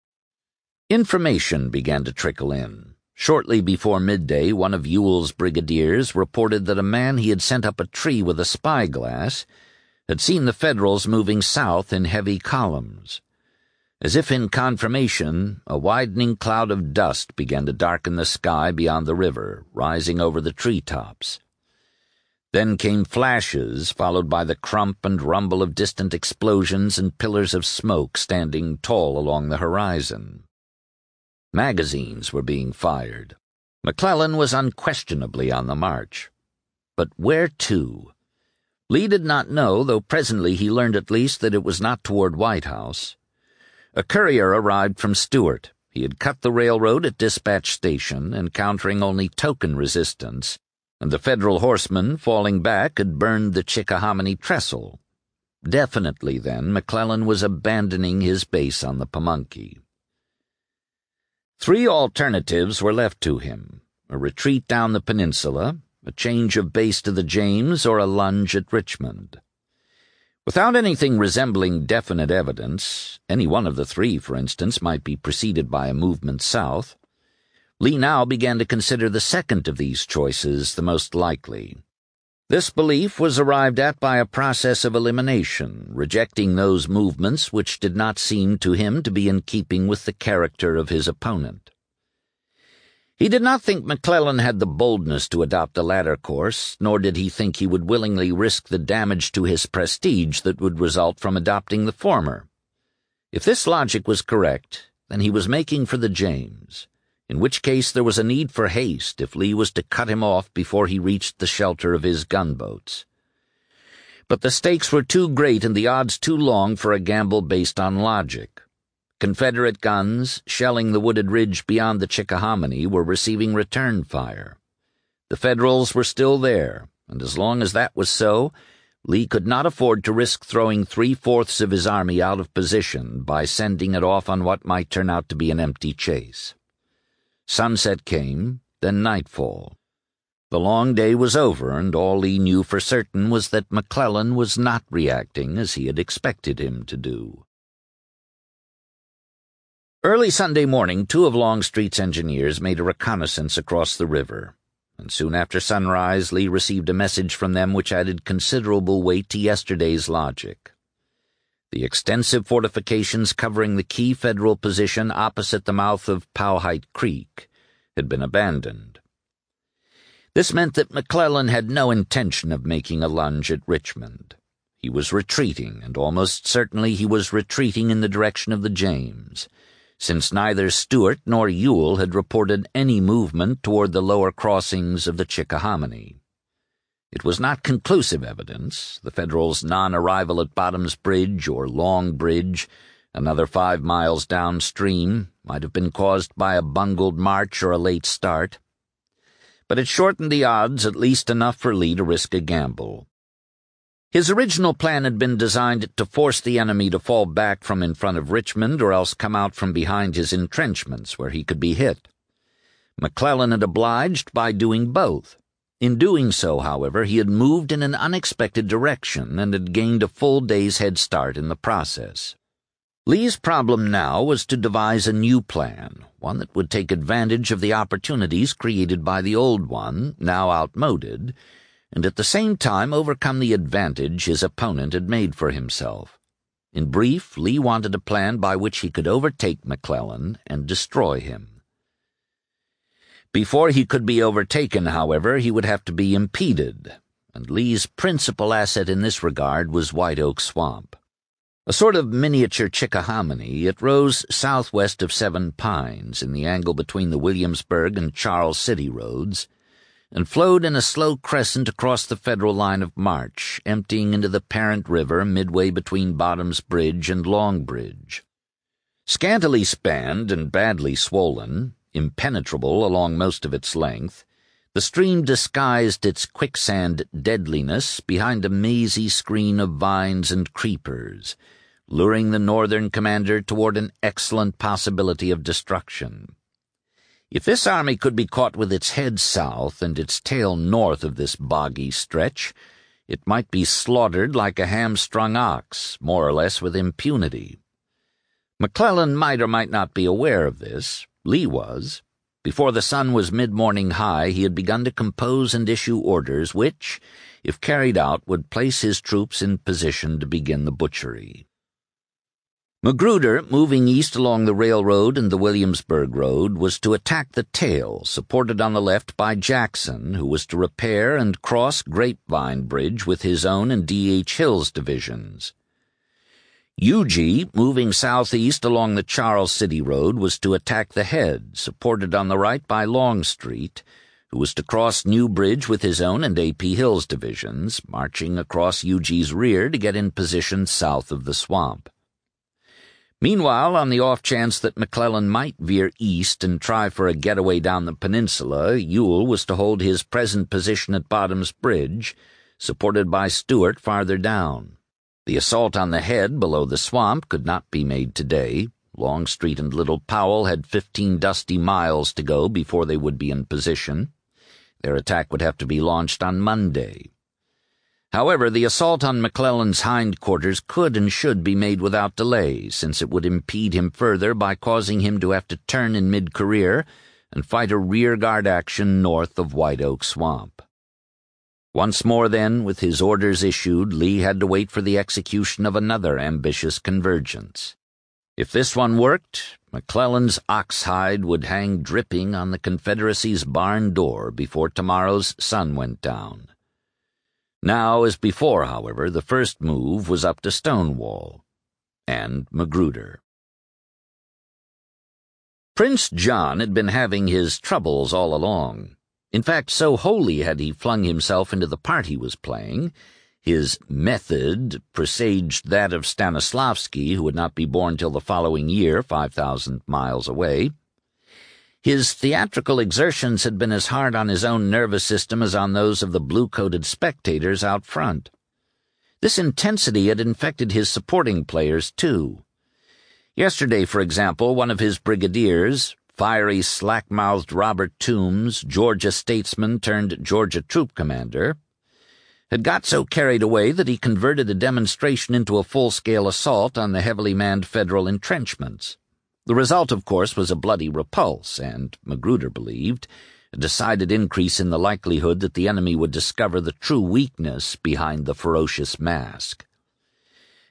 Information began to trickle in. Shortly before midday, one of Ewell's brigadiers reported that a man he had sent up a tree with a spyglass had seen the Federals moving south in heavy columns. As if in confirmation, a widening cloud of dust began to darken the sky beyond the river, rising over the treetops. Then came flashes, followed by the crump and rumble of distant explosions and pillars of smoke standing tall along the horizon. Magazines were being fired. McClellan was unquestionably on the march. But where to? Lee did not know, though presently he learned at least that it was not toward White House. A courier arrived from Stuart. He had cut the railroad at Dispatch Station, encountering only token resistance, and the Federal horsemen, falling back, had burned the Chickahominy trestle. Definitely, then, McClellan was abandoning his base on the Pamunkey. Three alternatives were left to him: a retreat down the peninsula, a change of base to the James, or a lunge at Richmond. Without anything resembling definite evidence, any one of the three, for instance, might be preceded by a movement south, Lee now began to consider the second of these choices the most likely. This belief was arrived at by a process of elimination, rejecting those movements which did not seem to him to be in keeping with the character of his opponent. He did not think McClellan had the boldness to adopt the latter course, nor did he think he would willingly risk the damage to his prestige that would result from adopting the former. If this logic was correct, then he was making for the James, in which case there was a need for haste if Lee was to cut him off before he reached the shelter of his gunboats. But the stakes were too great and the odds too long for a gamble based on logic. Confederate guns, shelling the wooded ridge beyond the Chickahominy, were receiving return fire. The Federals were still there, and as long as that was so, Lee could not afford to risk throwing three-fourths of his army out of position by sending it off on what might turn out to be an empty chase. Sunset came, then nightfall. The long day was over, and all Lee knew for certain was that McClellan was not reacting as he had expected him to do. Early Sunday morning, two of Longstreet's engineers made a reconnaissance across the river, and soon after sunrise Lee received a message from them which added considerable weight to yesterday's logic. The extensive fortifications covering the key federal position opposite the mouth of Powhite Creek had been abandoned. This meant that McClellan had no intention of making a lunge at Richmond. He was retreating, and almost certainly he was retreating in the direction of the James, since neither Stuart nor Ewell had reported any movement toward the lower crossings of the Chickahominy. It was not conclusive evidence. The Federals' non-arrival at Bottoms Bridge or Long Bridge, another five miles downstream, might have been caused by a bungled march or a late start. But it shortened the odds at least enough for Lee to risk a gamble. His original plan had been designed to force the enemy to fall back from in front of Richmond or else come out from behind his entrenchments where he could be hit. McClellan had obliged by doing both. In doing so, however, he had moved in an unexpected direction and had gained a full day's head start in the process. Lee's problem now was to devise a new plan, one that would take advantage of the opportunities created by the old one, now outmoded, and at the same time overcome the advantage his opponent had made for himself. In brief, Lee wanted a plan by which he could overtake McClellan and destroy him. Before he could be overtaken, however, he would have to be impeded, and Lee's principal asset in this regard was White Oak Swamp. A sort of miniature Chickahominy, it rose southwest of Seven Pines in the angle between the Williamsburg and Charles City roads, and flowed in a slow crescent across the Federal line of march, emptying into the Parent River midway between Bottoms Bridge and Long Bridge. Scantily spanned and badly swollen, impenetrable along most of its length, the stream disguised its quicksand deadliness behind a mazy screen of vines and creepers, luring the Northern commander toward an excellent possibility of destruction. If this army could be caught with its head south and its tail north of this boggy stretch, it might be slaughtered like a hamstrung ox, more or less with impunity. McClellan might or might not be aware of this. Lee was. Before the sun was mid-morning high, he had begun to compose and issue orders which, if carried out, would place his troops in position to begin the butchery. Magruder, moving east along the railroad and the Williamsburg Road, was to attack the tail, supported on the left by Jackson, who was to repair and cross Grapevine Bridge with his own and D H Hill's divisions. Huger, moving southeast along the Charles City Road, was to attack the head, supported on the right by Longstreet, who was to cross New Bridge with his own and A P Hill's divisions, marching across Huger's rear to get in position south of the swamp. Meanwhile, on the off chance that McClellan might veer east and try for a getaway down the peninsula, Ewell was to hold his present position at Bottoms Bridge, supported by Stuart farther down. The assault on the head below the swamp could not be made today. Longstreet and Little Powell had fifteen dusty miles to go before they would be in position. Their attack would have to be launched on Monday. However, the assault on McClellan's hindquarters could and should be made without delay, since it would impede him further by causing him to have to turn in mid-career and fight a rearguard action north of White Oak Swamp. Once more, then, with his orders issued, Lee had to wait for the execution of another ambitious convergence. If this one worked, McClellan's ox hide would hang dripping on the Confederacy's barn door before tomorrow's sun went down. Now, as before, however, the first move was up to Stonewall and Magruder. Prince John had been having his troubles all along. In fact, so wholly had he flung himself into the part he was playing, his method presaged that of Stanislavski, who would not be born till the following year, five thousand miles away. His theatrical exertions had been as hard on his own nervous system as on those of the blue-coated spectators out front. This intensity had infected his supporting players, too. Yesterday, for example, one of his brigadiers, fiery, slack-mouthed Robert Toombs, Georgia statesman turned Georgia troop commander, had got so carried away that he converted a demonstration into a full-scale assault on the heavily manned Federal entrenchments. The result, of course, was a bloody repulse, and, Magruder believed, a decided increase in the likelihood that the enemy would discover the true weakness behind the ferocious mask.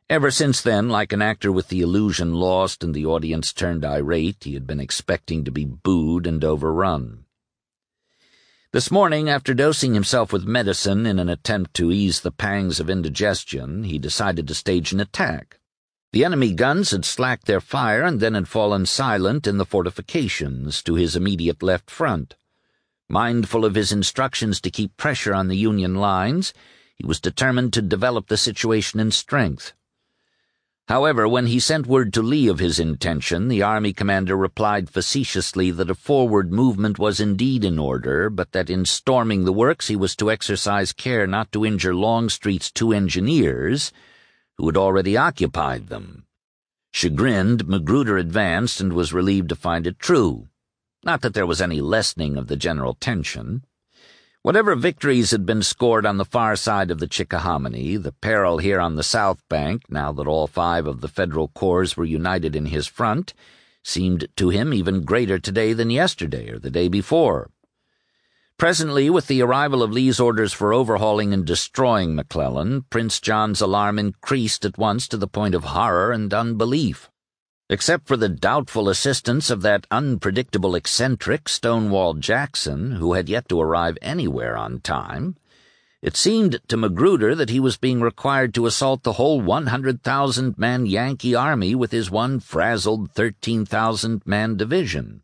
Ever since then, like an actor with the illusion lost and the audience turned irate, he had been expecting to be booed and overrun. This morning, after dosing himself with medicine in an attempt to ease the pangs of indigestion, he decided to stage an attack. The enemy guns had slacked their fire and then had fallen silent in the fortifications to his immediate left front. Mindful of his instructions to keep pressure on the Union lines, he was determined to develop the situation in strength. However, when he sent word to Lee of his intention, the Army commander replied facetiously that a forward movement was indeed in order, but that in storming the works he was to exercise care not to injure Longstreet's two engineers, who had already occupied them. Chagrined, Magruder advanced and was relieved to find it true. Not that there was any lessening of the general tension. Whatever victories had been scored on the far side of the Chickahominy, the peril here on the south bank, now that all five of the Federal corps were united in his front, seemed to him even greater today than yesterday or the day before. Presently, with the arrival of Lee's orders for overhauling and destroying McClellan, Prince John's alarm increased at once to the point of horror and unbelief. Except for the doubtful assistance of that unpredictable eccentric, Stonewall Jackson, who had yet to arrive anywhere on time, it seemed to Magruder that he was being required to assault the whole one hundred thousand man Yankee army with his one frazzled thirteen thousand man division.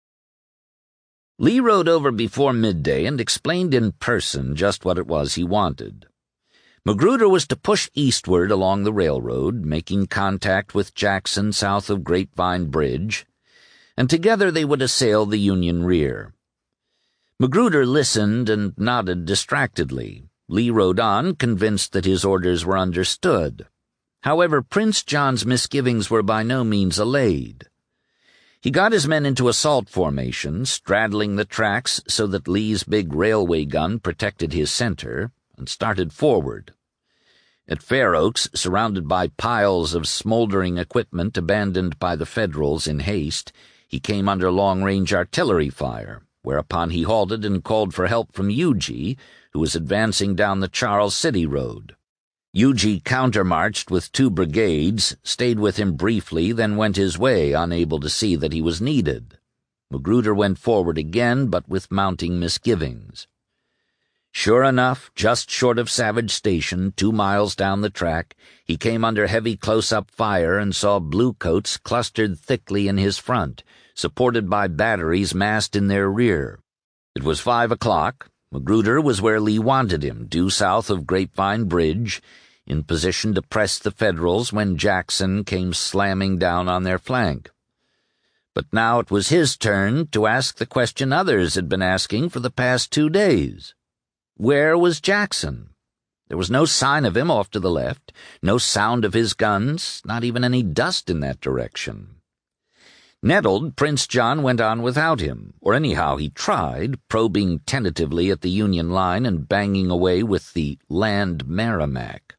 Lee rode over before midday and explained in person just what it was he wanted. Magruder was to push eastward along the railroad, making contact with Jackson south of Grapevine Bridge, and together they would assail the Union rear. Magruder listened and nodded distractedly. Lee rode on, convinced that his orders were understood. However, Prince John's misgivings were by no means allayed. He got his men into assault formation, straddling the tracks so that Lee's big railway gun protected his center, and started forward. At Fair Oaks, surrounded by piles of smoldering equipment abandoned by the Federals in haste, he came under long-range artillery fire, whereupon he halted and called for help from Huger, who was advancing down the Charles City Road. Huger countermarched with two brigades, stayed with him briefly, then went his way, unable to see that he was needed. Magruder went forward again, but with mounting misgivings. Sure enough, just short of Savage Station, two miles down the track, he came under heavy close-up fire and saw bluecoats clustered thickly in his front, supported by batteries massed in their rear. It was five o'clock. Magruder was where Lee wanted him, due south of Grapevine Bridge, in position to press the Federals when Jackson came slamming down on their flank. But now it was his turn to ask the question others had been asking for the past two days. Where was Jackson? There was no sign of him off to the left, no sound of his guns, not even any dust in that direction. Nettled, Prince John went on without him, or anyhow he tried, probing tentatively at the Union line and banging away with the Land Merrimac.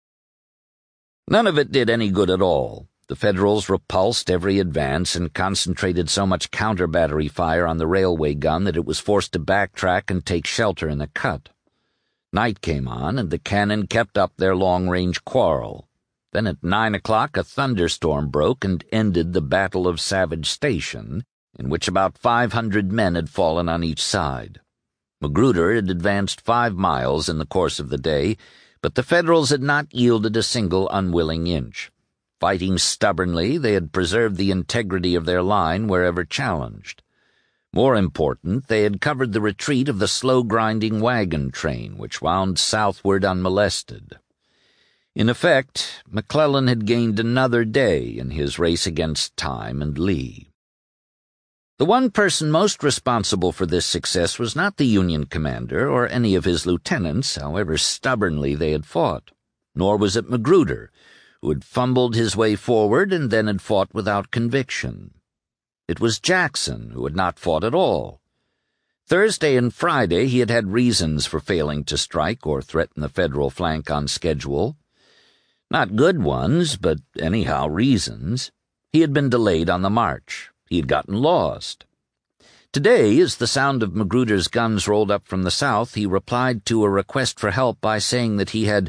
None of it did any good at all. The Federals repulsed every advance and concentrated so much counter-battery fire on the railway gun that it was forced to backtrack and take shelter in a cut. Night came on, and the cannon kept up their long-range quarrel. Then at nine o'clock a thunderstorm broke and ended the Battle of Savage Station, in which about five hundred men had fallen on each side. Magruder had advanced five miles in the course of the day, but the Federals had not yielded a single unwilling inch. Fighting stubbornly, they had preserved the integrity of their line wherever challenged. More important, they had covered the retreat of the slow-grinding wagon train, which wound southward unmolested. In effect, McClellan had gained another day in his race against time and Lee. The one person most responsible for this success was not the Union commander or any of his lieutenants, however stubbornly they had fought, nor was it Magruder, who had fumbled his way forward and then had fought without conviction. It was Jackson, who had not fought at all. Thursday and Friday he had had reasons for failing to strike or threaten the Federal flank on schedule. Not good ones, but anyhow reasons. He had been delayed on the march. He had gotten lost. Today, as the sound of Magruder's guns rolled up from the south, he replied to a request for help by saying that he had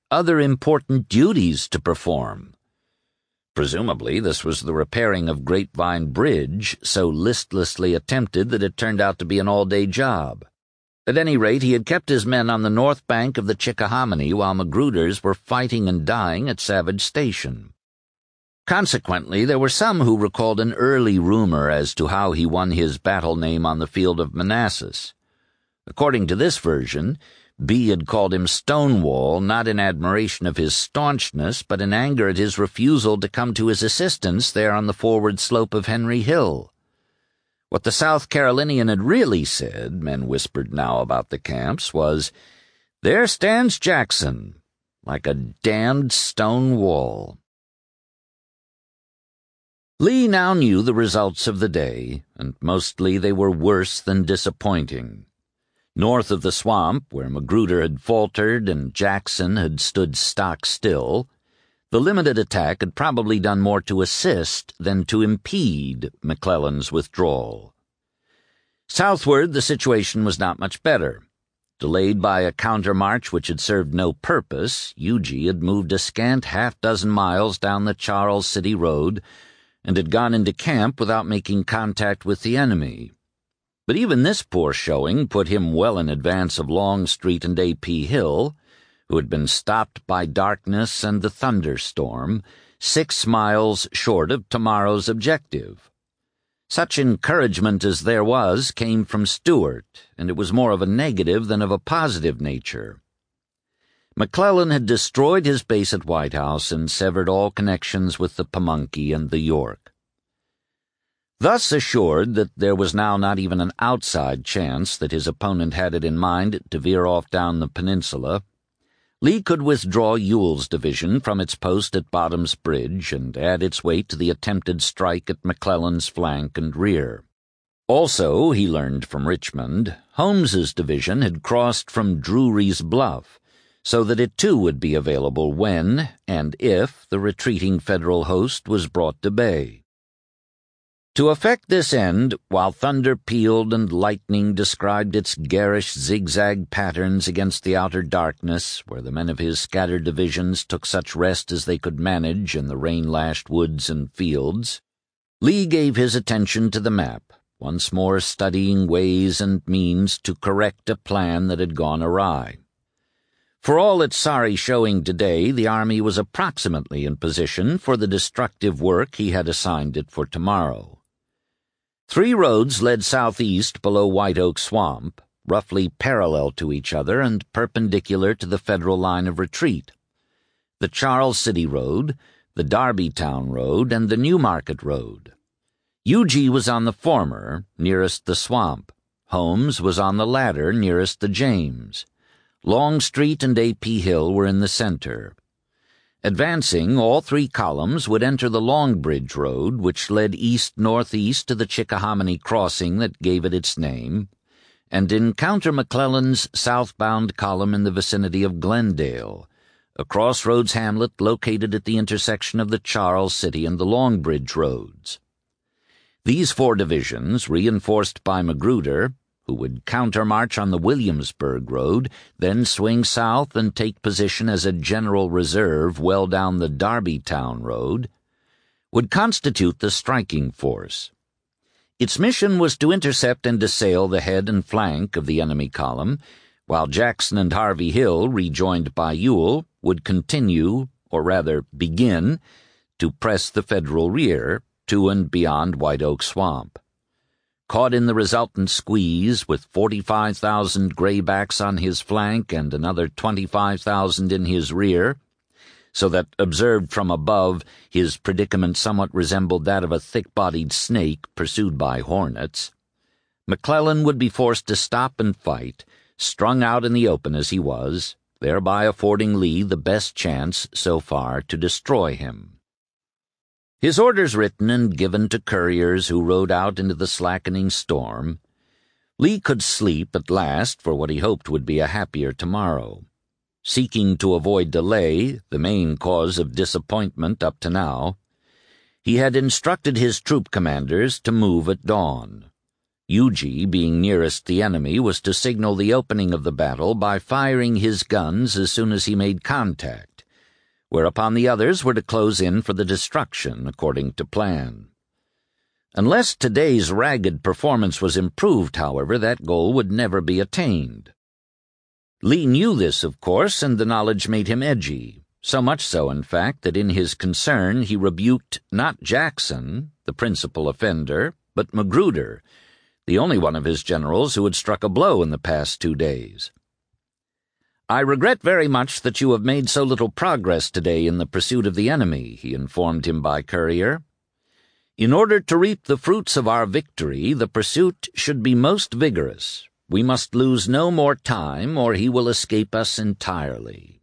other important duties to perform. Presumably this was the repairing of Grapevine Bridge, so listlessly attempted that it turned out to be an all-day job. At any rate, he had kept his men on the north bank of the Chickahominy while Magruder's were fighting and dying at Savage Station. Consequently, there were some who recalled an early rumor as to how he won his battle name on the field of Manassas. According to this version, Bee had called him Stonewall not in admiration of his staunchness, but in anger at his refusal to come to his assistance there on the forward slope of Henry Hill. What the South Carolinian had really said, men whispered now about the camps, was, "There stands Jackson, like a damned stone wall." Lee now knew the results of the day, and mostly they were worse than disappointing. North of the swamp, where Magruder had faltered and Jackson had stood stock still, the limited attack had probably done more to assist than to impede McClellan's withdrawal. Southward, the situation was not much better. Delayed by a countermarch which had served no purpose, Huger had moved a scant half-dozen miles down the Charles City Road and had gone into camp without making contact with the enemy. But even this poor showing put him well in advance of Longstreet and A P Hill, who had been stopped by darkness and the thunderstorm, six miles short of tomorrow's objective. Such encouragement as there was came from Stuart, and it was more of a negative than of a positive nature. McClellan had destroyed his base at White House and severed all connections with the Pamunkey and the York. Thus assured that there was now not even an outside chance that his opponent had it in mind to veer off down the peninsula, Lee could withdraw Ewell's division from its post at Bottom's Bridge and add its weight to the attempted strike at McClellan's flank and rear. Also, he learned from Richmond, Holmes's division had crossed from Drury's Bluff, so that it too would be available when, and if, the retreating Federal host was brought to bay. To effect this end, while thunder pealed and lightning described its garish zigzag patterns against the outer darkness, where the men of his scattered divisions took such rest as they could manage in the rain-lashed woods and fields, Lee gave his attention to the map, once more studying ways and means to correct a plan that had gone awry. For all its sorry showing today, the army was approximately in position for the destructive work he had assigned it for tomorrow. Three roads led southeast below White Oak Swamp, roughly parallel to each other and perpendicular to the Federal line of retreat. The Charles City Road, the Darbytown Road, and the Newmarket Road. Huger was on the former, nearest the swamp. Holmes was on the latter, nearest the James. Longstreet and A P Hill were in the center. Advancing, all three columns would enter the Long Bridge Road, which led east-northeast to the Chickahominy crossing that gave it its name, and encounter McClellan's southbound column in the vicinity of Glendale, a crossroads hamlet located at the intersection of the Charles City and the Long Bridge roads. These four divisions, reinforced by Magruder, who would countermarch on the Williamsburg Road, then swing south and take position as a general reserve well down the Darbytown Road, would constitute the striking force. Its mission was to intercept and assail the head and flank of the enemy column, while Jackson and Harvey Hill, rejoined by Ewell, would continue, or rather begin, to press the Federal rear to and beyond White Oak Swamp. Caught in the resultant squeeze, with forty-five thousand graybacks on his flank and another twenty-five thousand in his rear, so that, observed from above, his predicament somewhat resembled that of a thick-bodied snake pursued by hornets, McClellan would be forced to stop and fight, strung out in the open as he was, thereby affording Lee the best chance, so far, to destroy him. His orders written and given to couriers who rode out into the slackening storm, Lee could sleep at last for what he hoped would be a happier tomorrow. Seeking to avoid delay, the main cause of disappointment up to now, he had instructed his troop commanders to move at dawn. Huger, being nearest the enemy, was to signal the opening of the battle by firing his guns as soon as he made contact, whereupon the others were to close in for the destruction, according to plan. Unless today's ragged performance was improved, however, that goal would never be attained. Lee knew this, of course, and the knowledge made him edgy, so much so, in fact, that in his concern he rebuked not Jackson, the principal offender, but Magruder, the only one of his generals who had struck a blow in the past two days. "I regret very much that you have made so little progress today in the pursuit of the enemy," he informed him by courier. "In order to reap the fruits of our victory, the pursuit should be most vigorous. We must lose no more time, or he will escape us entirely."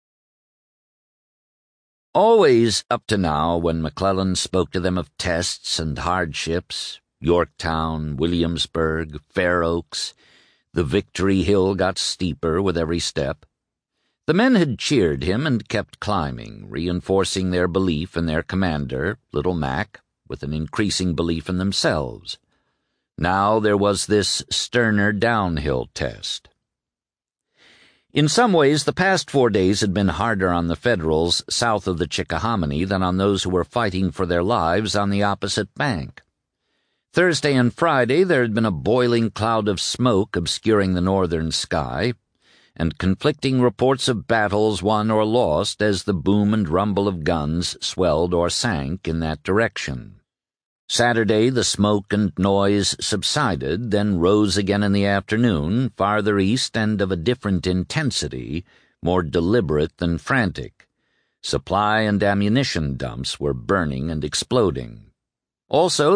Always up to now, when McClellan spoke to them of tests and hardships, Yorktown, Williamsburg, Fair Oaks, the victory hill got steeper with every step. The men had cheered him and kept climbing, reinforcing their belief in their commander, Little Mac, with an increasing belief in themselves. Now there was this sterner downhill test. In some ways, the past four days had been harder on the Federals south of the Chickahominy than on those who were fighting for their lives on the opposite bank. Thursday and Friday there had been a boiling cloud of smoke obscuring the northern sky, and conflicting reports of battles won or lost as the boom and rumble of guns swelled or sank in that direction. Saturday the smoke and noise subsided, then rose again in the afternoon, farther east and of a different intensity, more deliberate than frantic. Supply and ammunition dumps were burning and exploding. Also,